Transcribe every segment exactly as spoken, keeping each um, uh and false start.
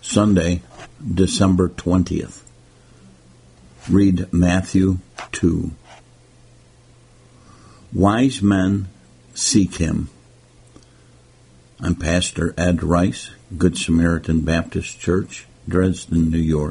Sunday, December twentieth. Read Matthew two. Wise men seek him. I'm Pastor Ed Rice, Good Samaritan Baptist Church, Dresden, New York.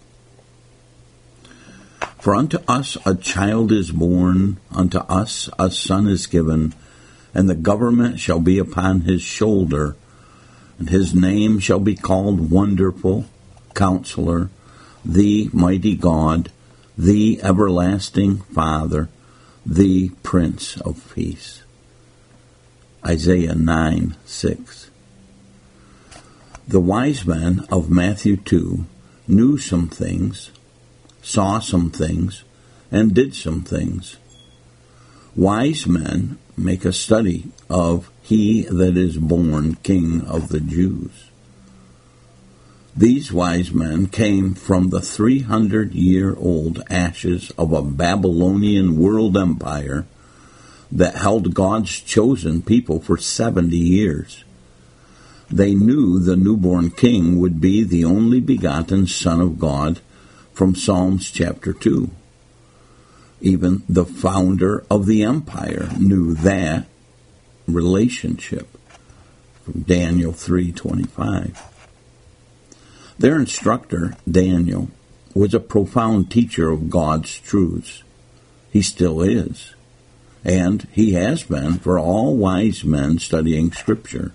For unto us a child is born, unto us a son is given, and the government shall be upon his shoulder, and his name shall be called Wonderful, Counselor, the Mighty God, the Everlasting Father, the Prince of Peace. Isaiah nine six. The wise men of Matthew two knew some things, saw some things, and did some things. Wise men make a study of he that is born King of the Jews. These wise men came from the three hundred year old ashes of a Babylonian world empire that held God's chosen people for seventy years. They knew the newborn king would be the only begotten Son of God from Psalms chapter two. Even the founder of the empire knew that relationship from Daniel three twenty-five. Their instructor, Daniel, was a profound teacher of God's truths. He still is. And he has been for all wise men studying Scripture.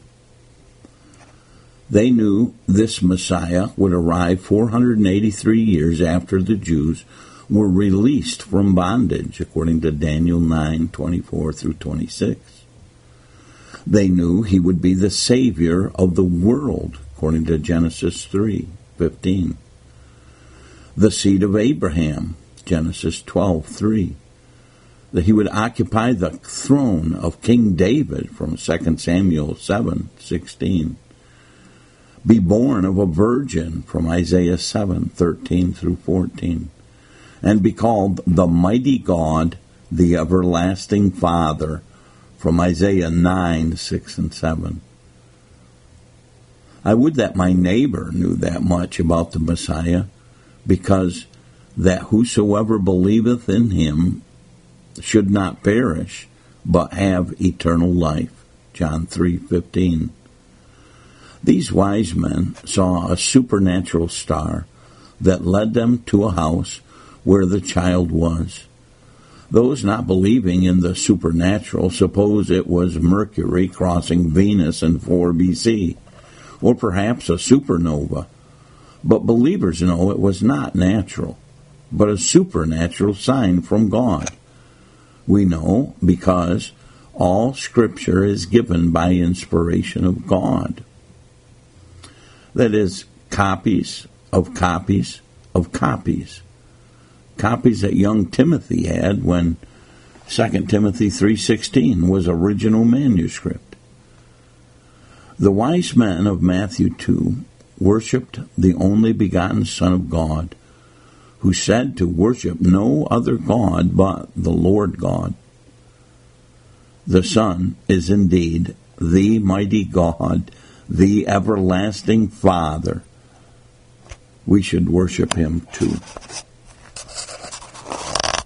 They knew this Messiah would arrive four hundred eighty-three years after the Jews were released from bondage, according to Daniel nine twenty-four through twenty-six. They knew he would be the Savior of the world, according to Genesis three fifteen. The seed of Abraham, Genesis twelve three. That he would occupy the throne of King David from Second Samuel seven sixteen. Be born of a virgin from Isaiah seven thirteen through fourteen. And be called the Mighty God, the Everlasting Father from Isaiah nine six and seven. I would that my neighbor knew that much about the Messiah, because that whosoever believeth in him should not perish, but have eternal life. John three fifteen. These wise men saw a supernatural star that led them to a house where the child was. Those not believing in the supernatural suppose it was Mercury crossing Venus in four B C, or perhaps a supernova. But believers know it was not natural, but a supernatural sign from God. We know because all Scripture is given by inspiration of God. That is, copies of copies of copies. Copies that young Timothy had when Second Timothy three sixteen was original manuscript. The wise men of Matthew two worshipped the only begotten Son of God, who said to worship no other God but the Lord God. The Son is indeed the mighty God, the everlasting Father. We should worship him too.